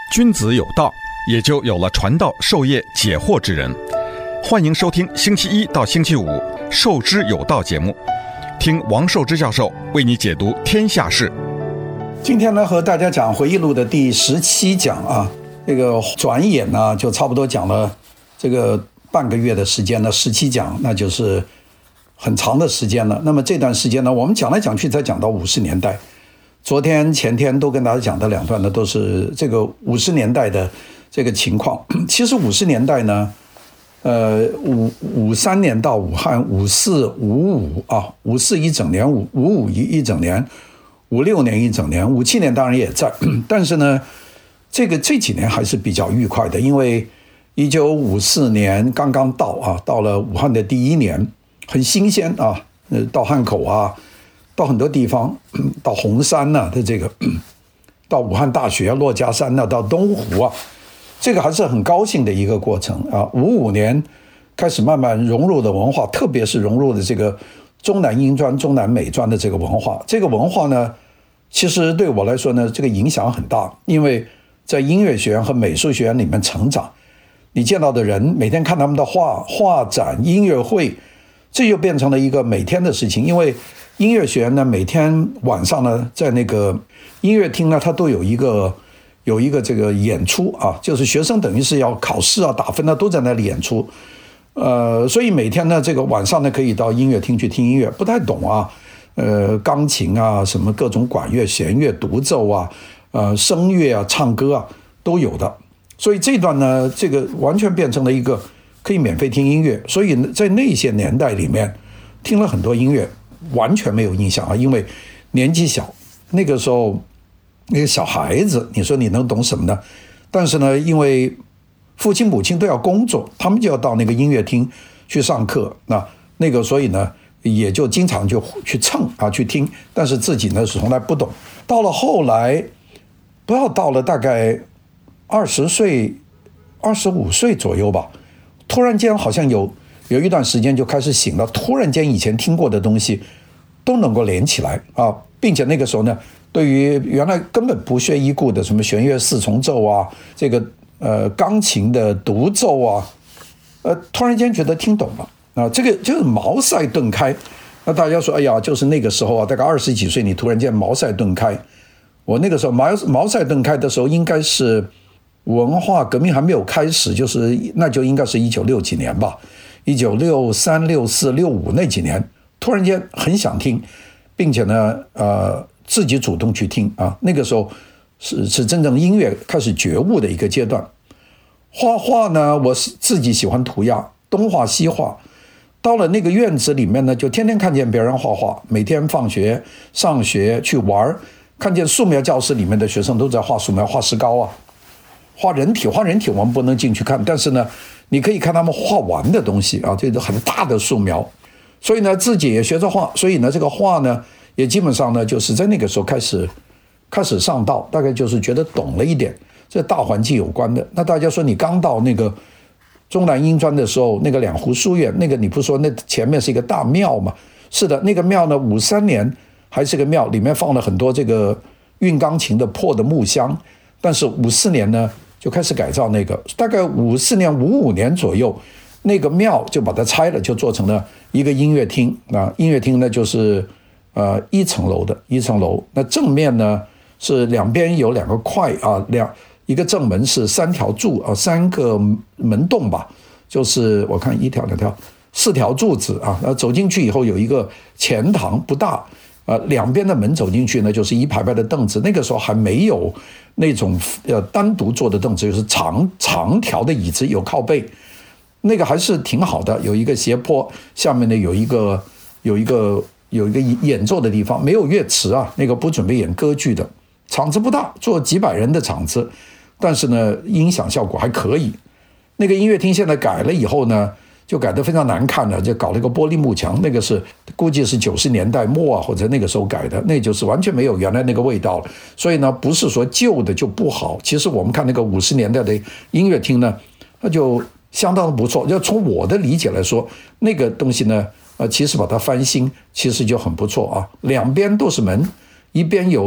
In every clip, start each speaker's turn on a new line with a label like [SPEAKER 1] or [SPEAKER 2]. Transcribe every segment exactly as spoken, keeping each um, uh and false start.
[SPEAKER 1] 君子有道，也就有了传道授业解惑之人。欢迎收听星期一到星期五《授之有道》节目，听王寿之教授为你解读天下事。
[SPEAKER 2] 今天呢，和大家讲回忆录的第十七讲啊，这个转眼呢就差不多讲了这个半个月的时间呢，十七讲，那就是很长的时间了。那么这段时间呢，我们讲来讲去才讲到五十年代。昨天前天都跟大家讲的两段呢，都是这个五十年代的这个情况。其实五十年代呢，呃，五五三年到武汉，五四五五啊，五四一整年，五五五一一整年，五六年一整年，五七年当然也在，但是呢，这个这几年还是比较愉快的，因为一九五四年刚刚到啊，到了武汉的第一年，很新鲜啊，呃，到汉口啊。到很多地方，到红山呐、啊、的这个，到武汉大学、珞珈山呐、啊，到东湖啊，这个还是很高兴的一个过程啊。五五年开始慢慢融入的文化，特别是融入的这个中南英专、中南美专的这个文化。这个文化呢，其实对我来说呢，这个影响很大，因为在音乐学院和美术学院里面成长，你见到的人，每天看他们的画、画展、音乐会，这就变成了一个每天的事情，因为音乐学院呢，每天晚上呢，在那个音乐厅呢，它都有一个有一个这个演出啊，就是学生等于是要考试啊、打分啊，都在那里演出。呃，所以每天呢，这个晚上呢，可以到音乐厅去听音乐。不太懂啊，呃，钢琴啊，什么各种管乐、弦乐、独奏啊，呃，声乐啊、唱歌啊，都有的。所以这段呢，这个完全变成了一个可以免费听音乐。所以在那些年代里面，听了很多音乐。完全没有印象啊，因为年纪小，那个时候那个小孩子，你说你能懂什么呢？但是呢，因为父亲母亲都要工作，他们就要到那个音乐厅去上课，那那个所以呢，也就经常就去蹭啊去听，但是自己呢是从来不懂。到了后来，不要到了大概二十岁、二十五岁左右吧，突然间好像有。有一段时间就开始醒了，突然间以前听过的东西都能够连起来啊，并且那个时候呢，对于原来根本不屑一顾的什么弦乐四重奏啊，这个呃钢琴的独奏啊，呃突然间觉得听懂了啊，这个就是茅塞顿开。那大家说，哎呀，就是那个时候啊，大概二十几岁，你突然间茅塞顿开。我那个时候茅茅塞顿开的时候，应该是文化革命还没有开始，就是那就应该是一九六几年吧。一九六三、六四、六五那几年，突然间很想听，并且呢，呃，自己主动去听啊。那个时候是是真正音乐开始觉悟的一个阶段。画画呢，我自己喜欢涂鸦，东画西画。到了那个院子里面呢，就天天看见别人画画，每天放学、上学去玩，看见素描教室里面的学生都在画素描、画石膏啊，画人体、画人体，我们不能进去看，但是呢。你可以看他们画完的东西啊，这是很大的素描，所以呢，自己也学着画，所以呢，这个画呢，也基本上呢，就是在那个时候开始开始上道，大概就是觉得懂了一点，这大环境有关的。那大家说，你刚到那个中南英专的时候，那个两湖书院，那个你不说那前面是一个大庙吗？是的，那个庙呢，五三年还是个庙，里面放了很多这个运钢琴的破的木箱，但是五四年呢。就开始改造那个，大概五四年、五五年左右，那个庙就把它拆了，就做成了一个音乐厅啊。音乐厅呢，就是呃一层楼的一层楼，那正面呢是两边有两个块啊，两一个正门是三条柱啊，三个门洞吧，就是我看一条、两条、四条柱子啊。那走进去以后有一个前堂，不大。呃，两边的门走进去呢，就是一排排的凳子。那个时候还没有那种呃单独坐的凳子，就是长长条的椅子，有靠背，那个还是挺好的。有一个斜坡，下面呢有一个有一个有一个演奏的地方，没有乐池啊，那个不准备演歌剧的，场子不大，坐几百人的场子，但是呢音响效果还可以。那个音乐厅现在改了以后呢。就改得非常难看了，就搞了一个玻璃幕墙，那个是估计是九十年代末啊，或者那个时候改的，那就是完全没有原来那个味道了。所以呢，不是说旧的就不好，其实我们看那个五十年代的音乐厅呢，那就相当的不错。要从我的理解来说，那个东西呢，呃，其实把它翻新，其实就很不错啊。两边都是门，一边有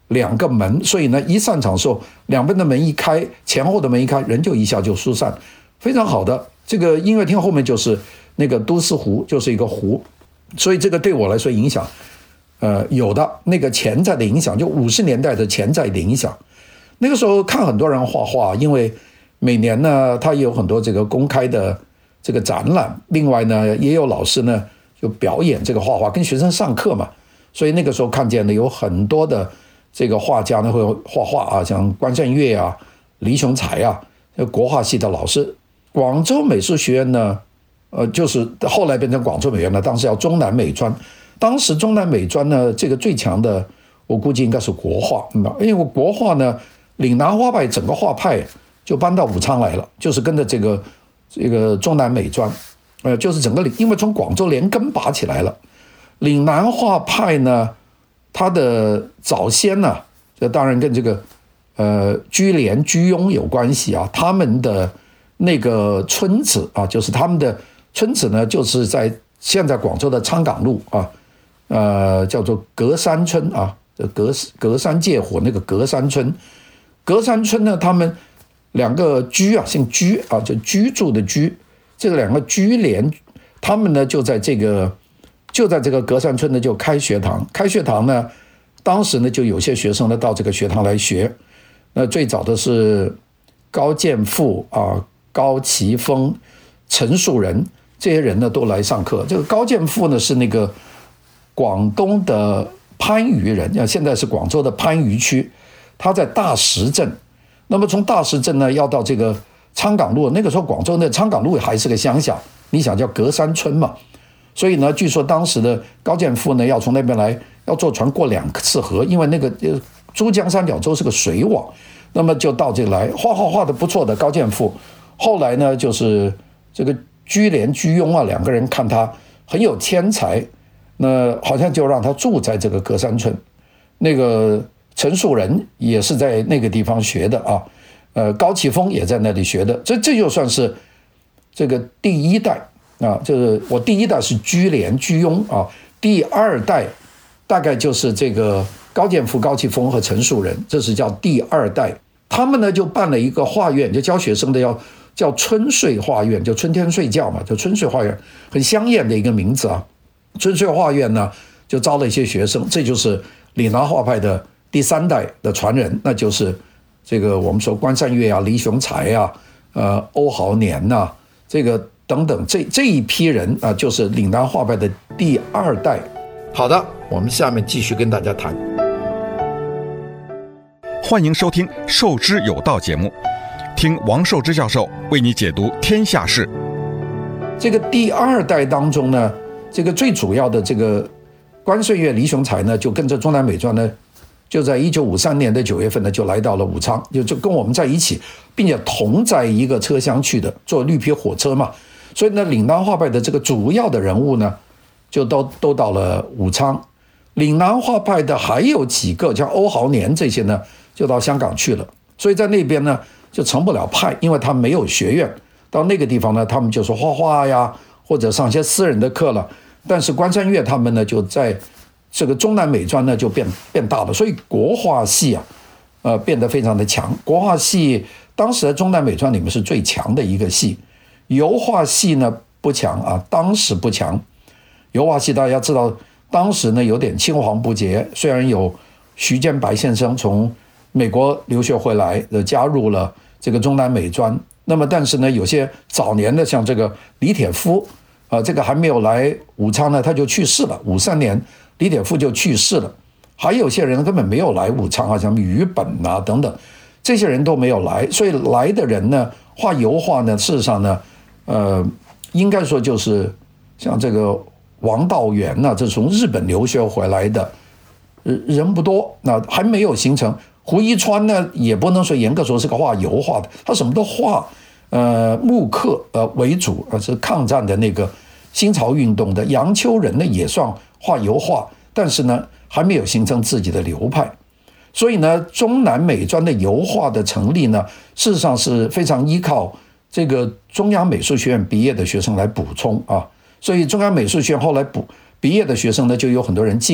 [SPEAKER 2] 两个门，所以呢，一散场的时候，两边的门一开，前后的门一开，人就一下就疏散，非常好的。这个音乐厅后面就是那个都司湖，就是一个湖，所以这个对我来说影响，呃，有的那个潜在的影响，就五十年代的潜在的影响。那个时候看很多人画画，因为每年呢，他也有很多这个公开的这个展览，另外呢，也有老师呢就表演这个画画，跟学生上课嘛，所以那个时候看见的有很多的这个画家呢会画画啊，像关善月啊、黎雄才啊，国画系的老师。广州美术学院呢，呃，就是后来变成广州美院了，当时叫中南美专。当时中南美专呢，这个最强的，我估计应该是国画，因为国画呢，岭南画派整个画派就搬到武昌来了，就是跟着这个这个中南美专，呃，就是整个因为从广州连根拔起来了。岭南画派呢，它的早先呢、啊，这当然跟这个呃居廉居庸有关系啊，他们的那个村子啊，就是他们的村子呢，就是在现在广州的昌岗路啊，呃，叫做隔山村啊，隔隔山借火那个隔山村，隔山村呢，他们两个居啊，姓居啊，就居住的居，这个两个居廉，他们呢就在这个就在这个隔山村呢就开学堂，开学堂呢，当时呢就有些学生呢到这个学堂来学，那最早的是高剑父啊。高奇峰、陈树人这些人呢都来上课。这个高剑父呢是那个广东的番禺人，现在是广州的番禺区，他在大石镇。那么从大石镇呢要到这个昌岗路，那个时候广州的昌岗路还是个乡下，你想叫隔山村嘛，所以呢，据说当时的高剑父呢要从那边来，要坐船过两次河，因为那个珠江三角洲是个水网，那么就到这里来画画画的不错的高剑父。后来呢，就是这个居廉居庸啊，两个人看他很有天才，那好像就让他住在这个隔山村。那个陈树人也是在那个地方学的啊，呃，高奇峰也在那里学的，这这就算是这个第一代啊，就是我第一代是居廉居庸啊，第二代大概就是这个高剑父、高奇峰和陈树人，这是叫第二代。他们呢就办了一个画院，就教学生的要叫春睡画院，就春天睡觉嘛，就春睡画院，很香艳的一个名字啊。春睡画院呢就招了一些学生，这就是岭南画派的第三代的传人，那就是这个我们说关善月啊、黎雄才啊、呃欧豪年呐、啊，这个等等这这一批人啊，就是岭南画派的第二代。好的，我们下面继续跟大家谈。
[SPEAKER 1] 欢迎收听《授之有道》节目，听王寿之教授为你解读天下事。
[SPEAKER 2] 这个第二代当中呢，这个最主要的这个关顺月、黎雄才呢，就跟着中南美专呢，就在一九五三年的九月份呢，就来到了武昌，就就跟我们在一起，并且同在一个车厢去的，坐绿皮火车嘛。所以呢，岭南画派的这个主要的人物呢，就都都到了武昌。岭南画派的还有几个，像欧豪年这些呢，就到香港去了。所以在那边呢，就成不了派，因为他没有学院。到那个地方呢，他们就是画画呀，或者上些私人的课了。但是关山月他们呢，就在这个中南美专呢，就变变大了。所以国画系啊，呃，变得非常的强。国画系当时的中南美专里面是最强的一个系，油画系呢不强啊，当时不强。油画系大家知道。当时呢有点青黄不接，虽然有徐建白先生从美国留学回来，加入了这个中南美专，那么但是呢有些早年的像这个李铁夫，呃，这个还没有来武昌呢他就去世了，五三年李铁夫就去世了，还有些人根本没有来武昌啊，像于本啊等等，这些人都没有来，所以来的人呢画油画呢，事实上呢，呃，应该说就是像这个。王道元呢、啊，这是从日本留学回来的，人不多，那还没有形成。胡一川呢，也不能说严格说是个画油画的，他什么都画，呃，木刻呃为主，呃是抗战的那个新潮运动的。杨秋人呢也算画油画，但是呢还没有形成自己的流派，所以呢，中南美专的油画的成立呢，事实上是非常依靠这个中央美术学院毕业的学生来补充啊。所以中央美术学院后来补毕业的学生呢，就有很多人进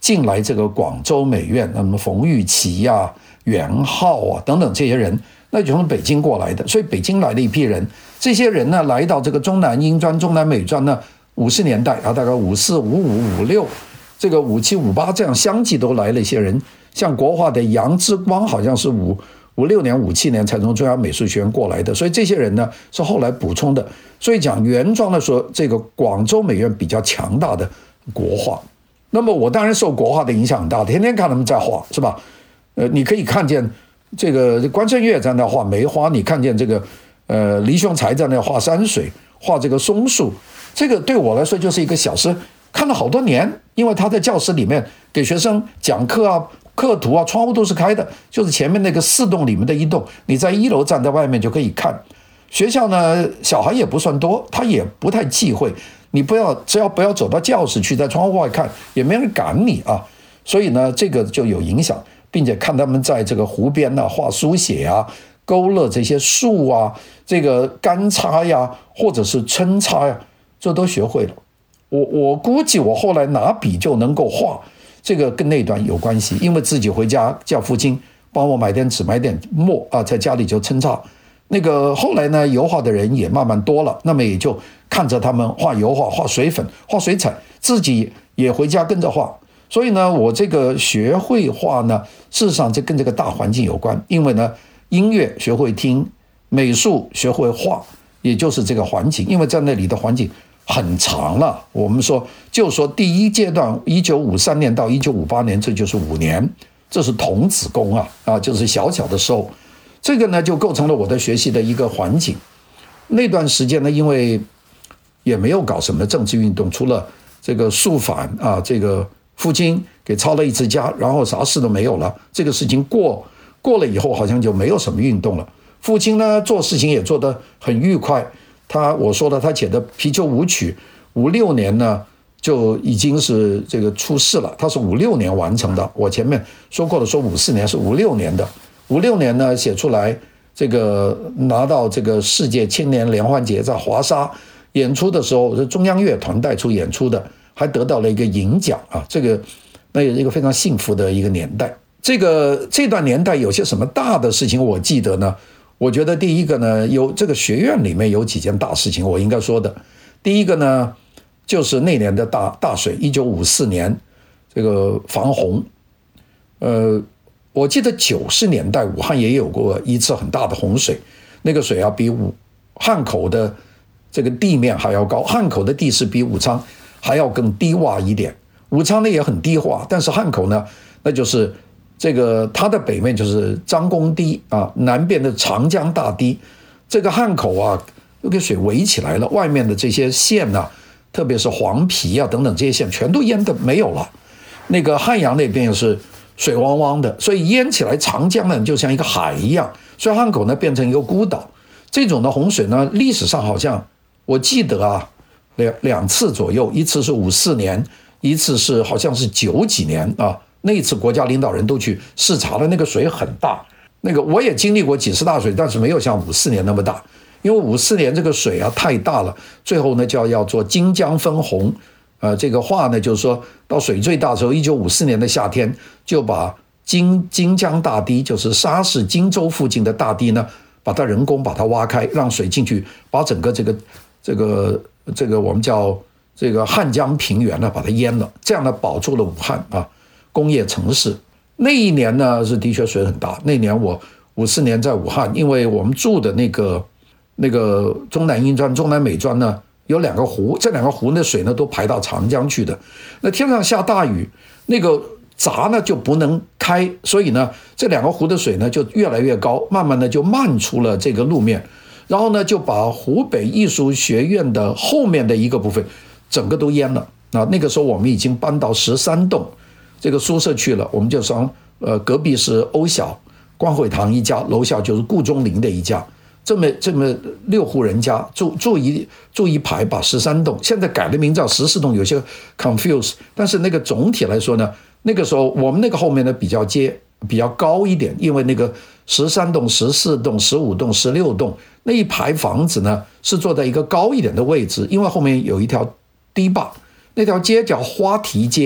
[SPEAKER 2] 进来这个广州美院，那么冯玉琪啊、袁浩啊等等这些人，那就从北京过来的，所以北京来了一批人，这些人呢来到这个中南英专、中南美专呢，五十年代啊，大概五四、五五、五六，这个五七、五八这样相继都来了一些人，像国画的杨之光好像是五五六年、五七年才从中央美术学院过来的，所以这些人呢是后来补充的。所以讲原装的说，这个广州美院比较强大的国画。那么我当然受国画的影响很大，天天看他们在画，是吧？呃，你可以看见这个关正月在那画梅花，你看见这个呃黎雄才在那画山水，画这个松树，这个对我来说就是一个小时看了好多年，因为他在教室里面给学生讲课啊。课图啊，窗户都是开的，就是前面那个四栋里面的一栋，你在一楼站在外面就可以看。学校呢，小孩也不算多，他也不太忌讳，你不要只要不要走到教室去，在窗户外看，也没人赶你啊。所以呢，这个就有影响，并且看他们在这个湖边啊画书写啊，勾勒这些树啊，这个干插呀，或者是抻插呀，这都学会了。我我估计我后来拿笔就能够画。这个跟那段有关系，因为自己回家叫父亲帮我买点纸买点墨啊，在家里就抻插。那个后来呢，油画的人也慢慢多了，那么也就看着他们画油画、画水粉、画水彩，自己也回家跟着画。所以呢，我这个学会画呢，事实上这跟这个大环境有关，因为呢，音乐学会听，美术学会画，也就是这个环境，因为在那里的环境。很长了，我们说就说第一阶段一九五三年到一九五八年，这就是五年，这是童子功啊啊，就是小小的时候，这个呢就构成了我的学习的一个环境。那段时间呢，因为也没有搞什么政治运动，除了这个肃反啊，这个父亲给抄了一次家，然后啥事都没有了。这个事情过过了以后，好像就没有什么运动了。父亲呢做事情也做得很愉快。他我说了，他写的《皮丘舞曲》，五六年呢就已经是这个出世了。他是五六年完成的，我前面说过了，说五四年是五六年的。五六年呢写出来，这个拿到这个世界青年联欢节在华沙演出的时候，是中央乐团带出演出的，还得到了一个银奖啊。这个那也是一个非常幸福的一个年代。这个这段年代有些什么大的事情，我记得呢？我觉得第一个呢，有这个学院里面有几件大事情，我应该说的。第一个呢，就是那年的大大水，一九五四年这个防洪。呃，我记得九十年代武汉也有过一次很大的洪水，那个水啊比武汉口的这个地面还要高，汉口的地势比武昌还要更低洼一点。武昌呢也很低洼，但是汉口呢，那就是。这个它的北面就是张公堤啊，南边的长江大堤，这个汉口啊又给水围起来了，外面的这些县啊，特别是黄陂啊等等这些县全都淹的没有了。那个汉阳那边也是水汪汪的，所以淹起来长江呢就像一个海一样，所以汉口呢变成一个孤岛。这种的洪水呢，历史上好像我记得啊两两次左右，一次是五四年，一次是好像是九几年啊。那一次国家领导人都去视察了，那个水很大。那个我也经历过几次大水，但是没有像五四年那么大，因为五四年这个水啊太大了，最后呢就要要做荆江分洪。呃，这个话呢就是说到水最大的时候，一九五四年的夏天就把荆荆江大堤，就是沙市荆州附近的大堤呢，把它人工把它挖开，让水进去，把整个这个这个这个我们叫这个汉江平原呢把它淹了，这样呢保住了武汉啊。工业城市。那一年呢是的确水很大，那年我五四年在武汉，因为我们住的那个那个中南英专、中南美专呢有两个湖，这两个湖的水呢都排到长江去的。那天上下大雨，那个闸呢就不能开，所以呢这两个湖的水呢就越来越高，慢慢的就漫出了这个路面，然后呢就把湖北艺术学院的后面的一个部分整个都淹了。那那个时候我们已经搬到十三栋这个宿舍去了，我们就说，呃，隔壁是欧小、光惠堂一家，楼下就是顾中林的一家，这么这么六户人家住住一住一排，把十三栋，现在改了名叫十四栋，有些 confuse， 但是那个总体来说呢，那个时候我们那个后面呢比较街比较高一点，因为那个十三栋、十四栋、十五栋、十六栋那一排房子呢是坐在一个高一点的位置，因为后面有一条堤坝，那条街叫花堤街。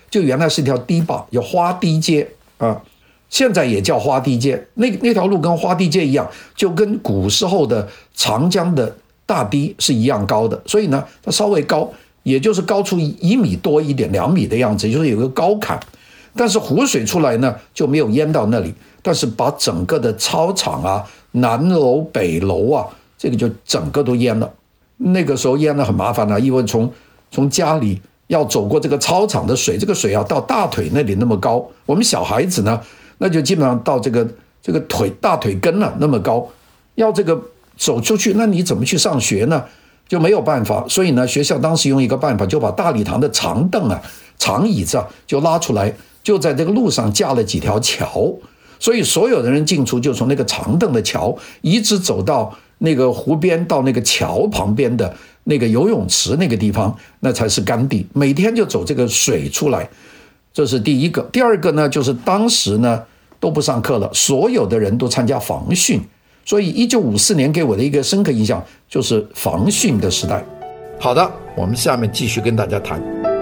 [SPEAKER 2] 就原来是一条堤坝，叫花堤街啊，现在也叫花堤街。那那条路跟花堤街一样，就跟古时候的长江的大堤是一样高的，所以呢，它稍微高，也就是高出一米多一点、两米的样子，就是有个高坎。但是湖水出来呢，就没有淹到那里，但是把整个的操场啊、南楼、北楼啊，这个就整个都淹了。那个时候淹了很麻烦了、啊，因为从从家里要走过这个操场的水，这个水要到大腿那里那么高，我们小孩子呢，那就基本上到这个这个腿大腿根了、啊、那么高，要这个走出去，那你怎么去上学呢？就没有办法，所以呢，学校当时用一个办法，就把大礼堂的长凳啊、长椅子啊就拉出来。就在这个路上架了几条桥，所以所有的人进出就从那个长凳的桥一直走到那个湖边，到那个桥旁边的那个游泳池那个地方，那才是干地。每天就走这个水出来，这是第一个。第二个呢，就是当时呢都不上课了，所有的人都参加防汛，所以一九五四年给我的一个深刻印象就是防汛的时代。好的，我们下面继续跟大家谈。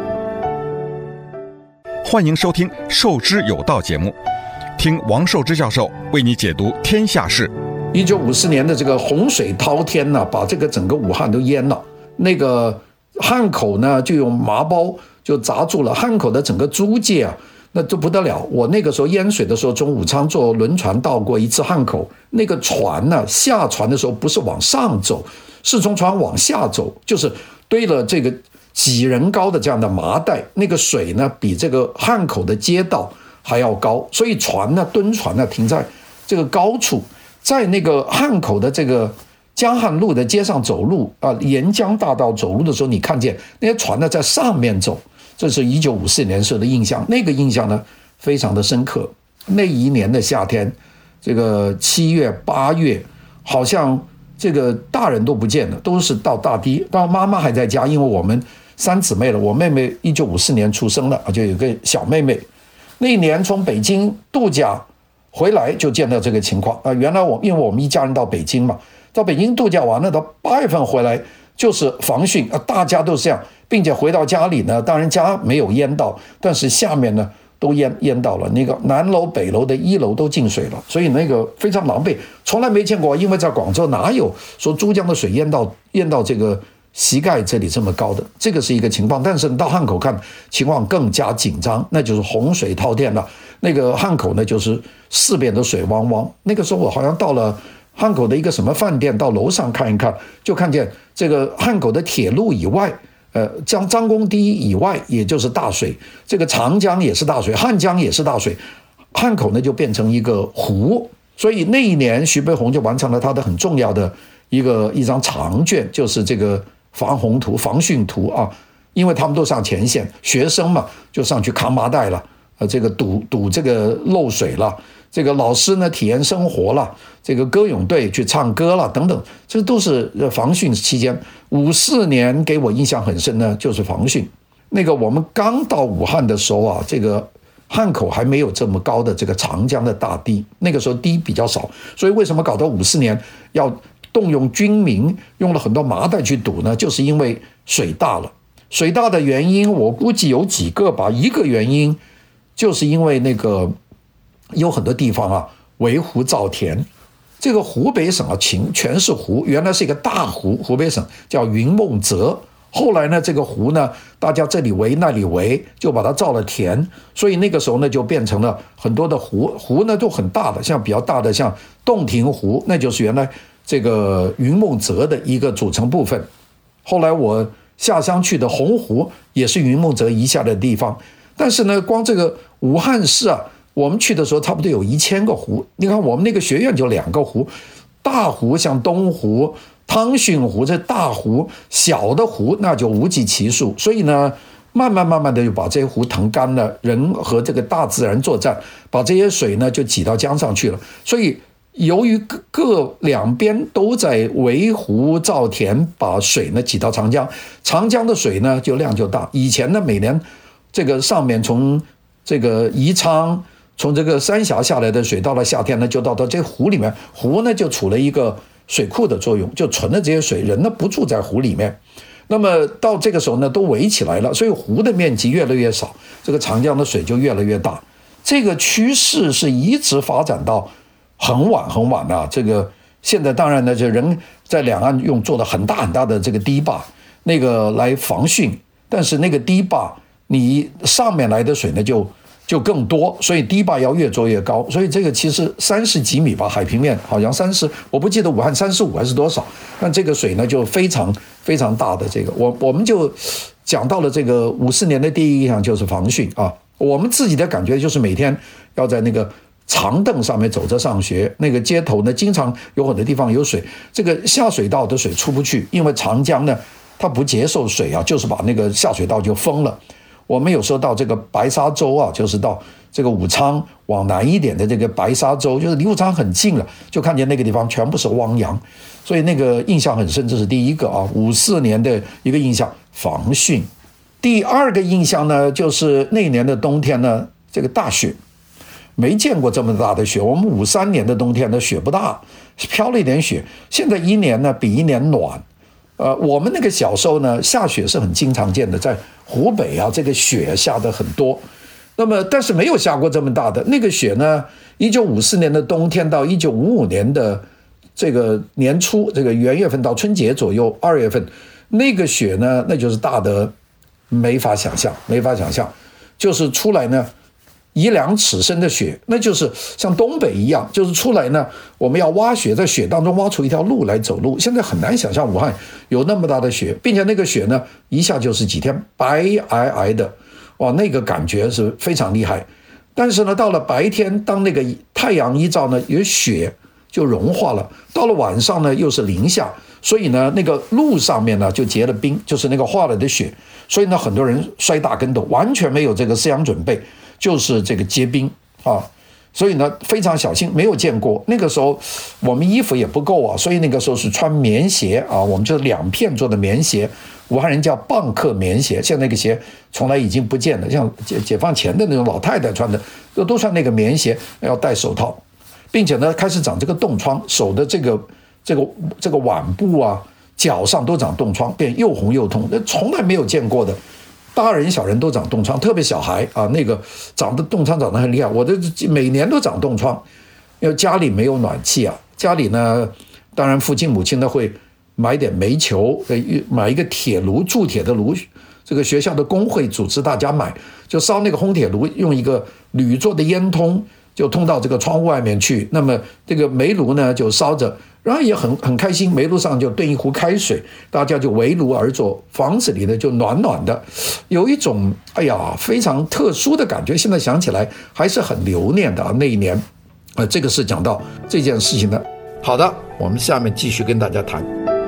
[SPEAKER 1] 欢迎收听《授之有道》节目，听王寿之教授为你解读天下事。
[SPEAKER 2] 一九五四年的这个洪水滔天呢、啊，把这个整个武汉都淹了。那个汉口呢，就用麻包就砸住了汉口的整个租界啊，那都不得了。我那个时候淹水的时候，从武昌坐轮船到过一次汉口，那个船呢、啊，下船的时候不是往上走，是从船往下走，就是堆了这个几人高的这样的麻袋，那个水呢比这个汉口的街道还要高，所以船呢蹲船呢停在这个高处，在那个汉口的这个江汉路的街上走路啊，沿江大道走路的时候，你看见那些船呢在上面走，这是一九五四年时候的印象，那个印象呢非常的深刻。那一年的夏天，这个七月八月，好像这个大人都不见了，都是到大堤，到妈妈还在家，因为我们三姊妹了，我妹妹一九五四年出生了，就有个小妹妹。那一年从北京度假回来就见到这个情况啊！原来我因为我们一家人到北京嘛，到北京度假完了，到八月份回来就是防汛啊，大家都是这样，并且回到家里呢，当然家没有淹到，但是下面呢都淹淹到了，那个南楼北楼的一楼都进水了，所以那个非常狼狈，从来没见过，因为在广州哪有说珠江的水淹到淹到这个膝盖这里这么高的，这个是一个情况。但是到汉口看情况更加紧张，那就是洪水滔天了。那个汉口呢，就是四边的水汪汪。那个时候我好像到了汉口的一个什么饭店，到楼上看一看，就看见这个汉口的铁路以外，呃，张张公堤以外，也就是大水，这个长江也是大水，汉江也是大水，汉口呢就变成一个湖。所以那一年徐悲鸿就完成了他的很重要的一个一张长卷，就是这个防洪图、防汛图啊，因为他们都上前线，学生嘛就上去扛麻袋了，呃，这个堵堵这个漏水了，这个老师呢体验生活了，这个歌咏队去唱歌了等等，这都是防汛期间。五四年给我印象很深呢，就是防汛。那个我们刚到武汉的时候啊，这个汉口还没有这么高的这个长江的大堤，那个时候堤比较少，所以为什么搞到五四年要动用军民，用了很多麻袋去堵呢？就是因为水大了。水大的原因我估计有几个吧，一个原因就是因为那个有很多地方啊围湖造田，这个湖北省啊全是湖，原来是一个大湖，湖北省叫云梦泽，后来呢这个湖呢大家这里围那里围，就把它造了田，所以那个时候呢就变成了很多的湖，湖呢都很大的，像比较大的像洞庭湖，那就是原来这个云梦泽的一个组成部分。后来我下乡去的洪湖也是云梦泽遗下的地方，但是呢光这个武汉市啊，我们去的时候差不多有一千个湖，你看我们那个学院就两个湖，大湖像东湖、汤逊湖，这大湖，小的湖那就无计其数，所以呢慢慢慢慢的就把这些湖腾干了，人和这个大自然作战，把这些水呢就挤到江上去了。所以由于各各两边都在围湖造田，把水呢挤到长江，长江的水呢就量就大。以前呢每年这个上面从这个宜昌从这个三峡下来的水，到了夏天呢就到到这湖里面，湖呢就处了一个水库的作用，就存了这些水，人呢不住在湖里面， 那么到这个时候呢，都围起来了，所以湖的面积越来越少，这个长江的水就越来越大。这个趋势是一直发展到很晚很晚啊。这个现在当然呢，就人在两岸用做了很大很大的这个堤坝，那个来防汛，但是那个堤坝你上面来的水呢就就更多，所以堤坝要越做越高，所以这个其实三十几米吧，海平面好像三十，我不记得武汉三十五还是多少，但这个水呢就非常非常大的这个，我我们就讲到了这个五四年的第一印象就是防汛啊，我们自己的感觉就是每天要在那个长凳上面走着上学，那个街头呢经常有很多地方有水，这个下水道的水出不去，因为长江呢它不接受水啊，就是把那个下水道就封了。我们有时候到这个白沙洲啊，就是到这个武昌往南一点的这个白沙洲，就是离武昌很近了，就看见那个地方全部是汪洋，所以那个印象很深，这是第一个啊，五四年的一个印象，防汛。第二个印象呢，就是那年的冬天呢，这个大雪，没见过这么大的雪。我们五三年的冬天呢，雪不大，飘了一点雪。现在一年呢比一年暖。呃，我们那个小时候呢，下雪是很经常见的，在湖北啊，这个雪下得很多。那么，但是没有下过这么大的那个雪呢。一九五四年的冬天到一九五五年的这个年初，这个元月份到春节左右，二月份那个雪呢，那就是大的没法想象，没法想象，就是出来呢。一两尺深的雪，那就是像东北一样，就是出来呢，我们要挖雪，在雪当中挖出一条路来走路。现在很难想象武汉有那么大的雪，并且那个雪呢，一下就是几天白皑皑的，哇，那个感觉是非常厉害。但是呢，到了白天，当那个太阳一照呢，有雪就融化了；到了晚上呢，又是零下，所以呢，那个路上面呢就结了冰，就是那个化了的雪。所以呢，很多人摔大跟斗，完全没有这个思想准备。就是这个结冰啊，所以呢非常小心，没有见过。那个时候我们衣服也不够啊，所以那个时候是穿棉鞋啊，我们就是两片做的棉鞋，武汉人叫蚌壳棉鞋。现在那个鞋从来已经不见了，像解解放前的那种老太太穿的，都都穿那个棉鞋，要戴手套，并且呢开始长这个冻疮，手的这个这个这个腕部啊、脚上都长冻疮，变又红又痛，那从来没有见过的。大人小人都长冻疮，特别小孩啊，那个长的冻疮长得很厉害。我的每年都长冻疮，因为家里没有暖气啊。家里呢，当然父亲母亲呢会买点煤球，买一个铁炉，铸铁的炉。这个学校的工会组织大家买，就烧那个烘铁炉，用一个铝做的烟通，就通到这个窗户外面去。那么这个煤炉呢就烧着。然后也很很开心，煤炉上就炖一壶开水，大家就围炉而坐，房子里呢就暖暖的，有一种哎呀非常特殊的感觉。现在想起来还是很留念的啊，那一年，呃，这个是讲到这件事情的。好的，我们下面继续跟大家谈。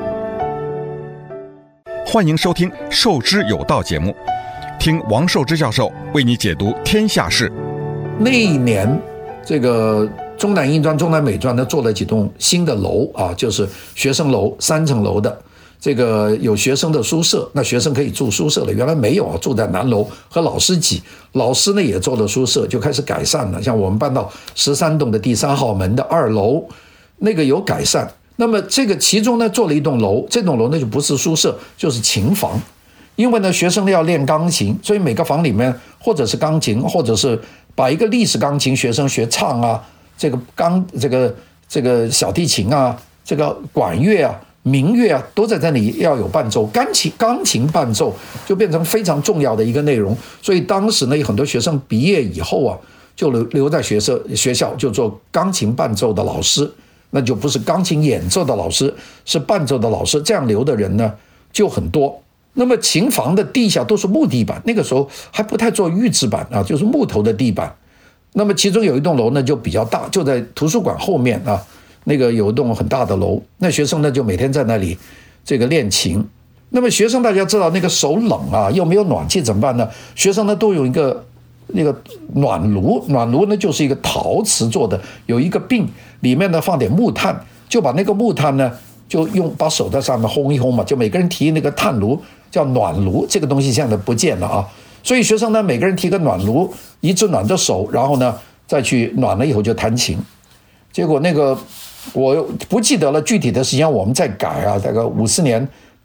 [SPEAKER 1] 欢迎收听《授之有道》节目，听王寿之教授为你解读天下事。
[SPEAKER 2] 那一年，这个。中南印专、中南美专呢做了几栋新的楼啊，就是学生楼，三层楼的，这个有学生的宿舍，那学生可以住宿舍了，原来没有啊，住在南楼和老师挤，老师呢也做了宿舍，就开始改善了。像我们搬到十三栋的第三号门的二楼，那个有改善。那么这个其中呢做了一栋楼，这栋楼呢就不是宿舍，就是琴房。因为呢学生呢要练钢琴，所以每个房里面或者是钢琴，或者是把一个历史钢琴学生学唱啊。这个钢这个这个小提琴啊，这个管乐啊、民乐啊，都在这里要有伴奏。钢琴钢琴伴奏就变成非常重要的一个内容。所以当时呢，有很多学生毕业以后啊，就留留在学社学校就做钢琴伴奏的老师，那就不是钢琴演奏的老师，是伴奏的老师。这样留的人呢就很多。那么琴房的地下都是木地板，那个时候还不太做预制板啊，就是木头的地板。那么其中有一栋楼呢就比较大，就在图书馆后面啊，那个有一栋很大的楼，那学生呢就每天在那里这个练琴。那么学生大家知道那个手冷啊，又没有暖气怎么办呢？学生呢都有一个那个暖炉，暖炉呢就是一个陶瓷做的，有一个柄，里面呢放点木炭，就把那个木炭呢就用把手在上面烘一烘嘛，就每个人提那个炭炉叫暖炉，这个东西现在不见了啊。所以学生呢，每个人提个暖炉，一直暖着手，然后呢，再去暖了以后就弹琴。结果那个我不记得了具体的时间，我们再改啊，大概五四年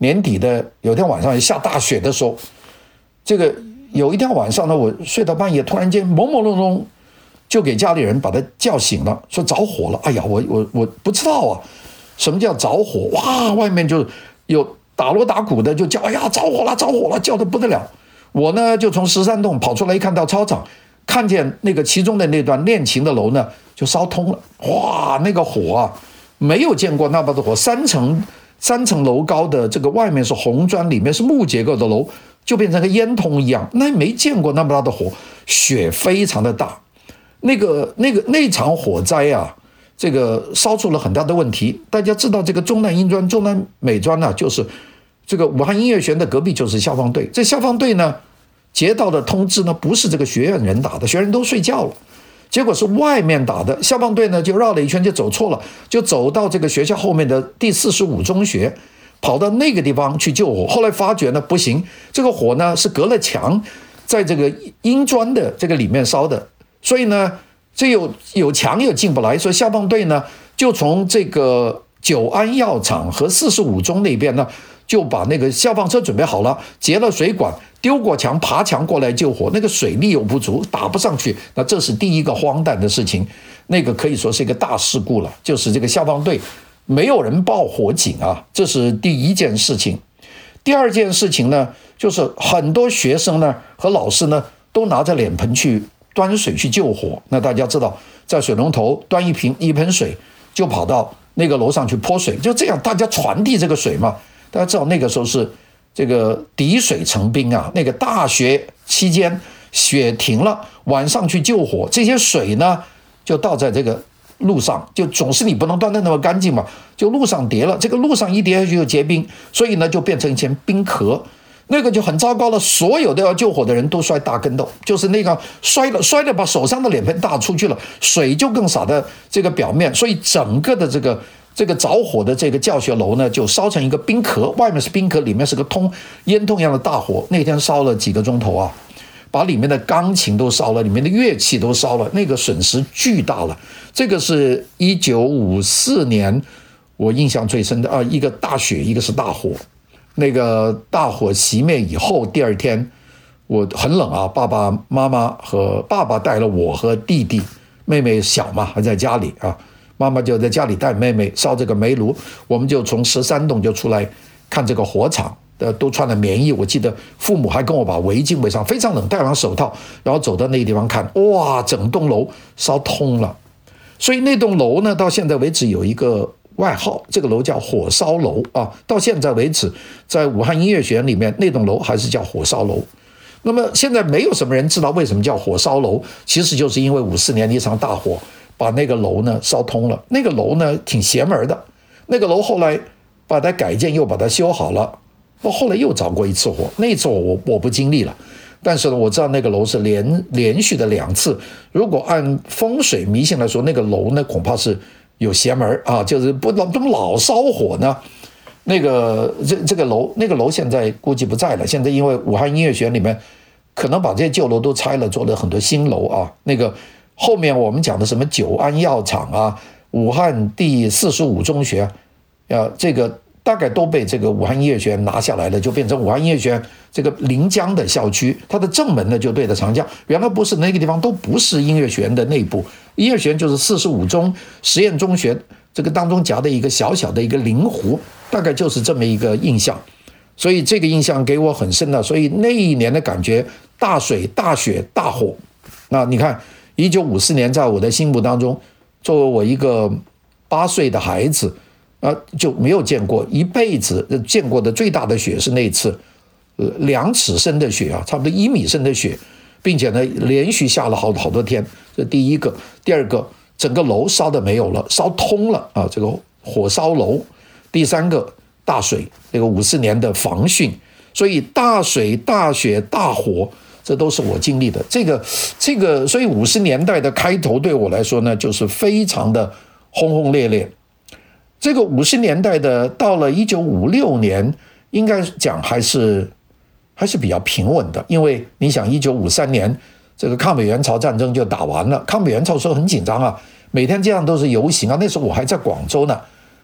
[SPEAKER 2] 年底的有天晚上下大雪的时候，这个有一天晚上呢，我睡到半夜，突然间朦朦胧胧就给家里人把他叫醒了，说着火了。哎呀，我我我不知道啊，什么叫着火？哇，外面就有打锣打鼓的就叫，哎呀，着火了，着火了，叫得不得了。我呢就从十三栋跑出来，一看到操场，看见那个其中的那段练琴的楼呢就烧通了。哇，那个火啊，没有见过那么多火，三层三层楼高的这个外面是红砖，里面是木结构的楼，就变成个烟囱一样，那没见过那么大的火，雪非常的大。那个那个那场火灾啊，这个烧出了很大的问题。大家知道这个中南英专、中南美专呢、啊，就是这个武汉音乐学院的隔壁就是消防队。这消防队呢接到的通知呢，不是这个学院人打的，学员都睡觉了，结果是外面打的。消防队呢就绕了一圈就走错了，就走到这个学校后面的第四十五中学，跑到那个地方去救火。后来发觉呢不行，这个火呢是隔了墙，在这个英专的这个里面烧的。所以呢，这有有墙又进不来，所以消防队呢就从这个九安药厂和四十五中那边呢，就把那个消防车准备好了，截了水管，丢过墙，爬墙过来救火。那个水力又不足，打不上去。那这是第一个荒诞的事情，那个可以说是一个大事故了，就是这个消防队没有人报火警啊，这是第一件事情。第二件事情呢，就是很多学生呢和老师呢都拿着脸盆去端水去救火。那大家知道，在水龙头端一瓶一盆水，就跑到那个楼上去泼水，就这样大家传递这个水嘛。大家知道那个时候是这个滴水成冰啊，那个大学期间雪停了，晚上去救火，这些水呢就倒在这个路上，就总是你不能端得那么干净嘛，就路上叠了，这个路上一叠下去就结冰，所以呢就变成一层冰壳。那个就很糟糕了，所有的要救火的人都摔大跟斗，就是那个摔了摔了把手上的脸盆打出去了，水就更洒在这个表面，所以整个的这个这个着火的这个教学楼呢就烧成一个冰壳，外面是冰壳，里面是个通烟囱一样的大火。那天烧了几个钟头啊，把里面的钢琴都烧了，里面的乐器都烧了，那个损失巨大了。这个是一九五四年我印象最深的啊，一个大雪，一个是大火。那个大火熄灭以后，第二天我很冷啊，爸爸妈妈和爸爸带了我和弟弟，妹妹小嘛还在家里啊，妈妈就在家里带妹妹烧这个煤炉，我们就从十三栋就出来看这个火场，呃，都穿了棉衣，我记得父母还跟我把围巾围上，非常冷，戴上手套，然后走到那个地方看，哇，整栋楼烧通了。所以那栋楼呢，到现在为止有一个外号，这个楼叫火烧楼啊，到现在为止，在武汉音乐学院里面，那栋楼还是叫火烧楼。那么现在没有什么人知道为什么叫火烧楼，其实就是因为五四年的一场大火把那个楼呢烧通了。那个楼呢挺邪门的，那个楼后来把它改建又把它修好了，我后来又着过一次火，那一次我我不经历了。但是呢，我知道那个楼是连连续的两次，如果按风水迷信来说，那个楼呢恐怕是有邪门啊，就是不怎么老烧火呢。那个这这个楼那个楼现在估计不在了，现在因为武汉音乐学院里面可能把这些旧楼都拆了，做了很多新楼啊。那个后面我们讲的什么九安药厂啊，武汉第四十五中学，呃，这个大概都被这个武汉音乐学院拿下来了，就变成武汉音乐学院这个临江的校区，它的正门呢就对着长江。原来不是那个地方，都不是音乐学院的内部，音乐学院就是四十五中实验中学这个当中夹的一个小小的一个灵湖，大概就是这么一个印象。所以这个印象给我很深的，所以那一年的感觉，大水、大雪、大火。那你看，一九五四年在我的心目当中，作为我一个八岁的孩子。啊，就没有见过，一辈子见过的最大的雪是那次，呃，两尺深的雪啊，差不多一米深的雪，并且呢，连续下了好好多天。这第一个，第二个，整个楼烧的没有了，烧通了啊，这个火烧楼。第三个，大水，那个五四年的防汛，所以大水、大雪、大火，这都是我经历的。这个，这个，所以五十年代的开头对我来说呢，就是非常的轰轰烈烈。这个五十年代的到了一九五六年，应该讲还是还是比较平稳的，因为你想一九五三年这个抗美援朝战争就打完了，抗美援朝时候很紧张啊，每天这样都是游行啊，那时候我还在广州呢，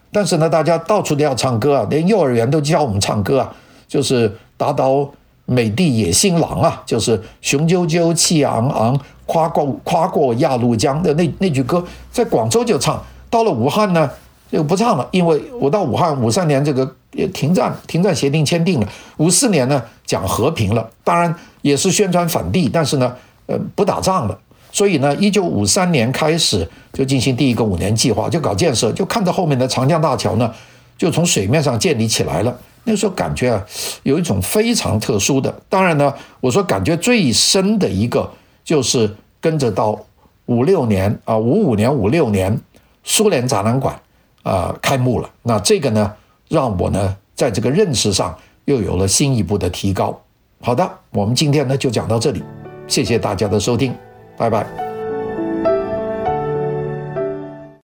[SPEAKER 3] 但是呢，大家到处都要唱歌啊，连幼儿园都教我们唱歌啊，就是打倒美帝野新郎啊，就是雄赳赳气昂昂，跨过跨过鸭绿江的那那句歌，在广州就唱，到了武汉呢就不唱了，因为我到武汉五三年这个停战停战协定签订了，五四年呢讲和平了，当然也是宣传反帝，但是呢呃不打仗了。所以呢，一九五三年开始就进行第一个五年计划，就搞建设，就看着后面的长江大桥呢，就从水面上建立起来了。那时候感觉啊，有一种非常特殊的。当然呢，我说感觉最深的一个就是跟着到五六年啊，五五年、五六年，苏联展览馆啊、呃、开幕了。那这个呢，让我呢在这个认识上又有了新一步的提高。好的，我们今天呢就讲到这里，谢谢大家的收听。拜拜。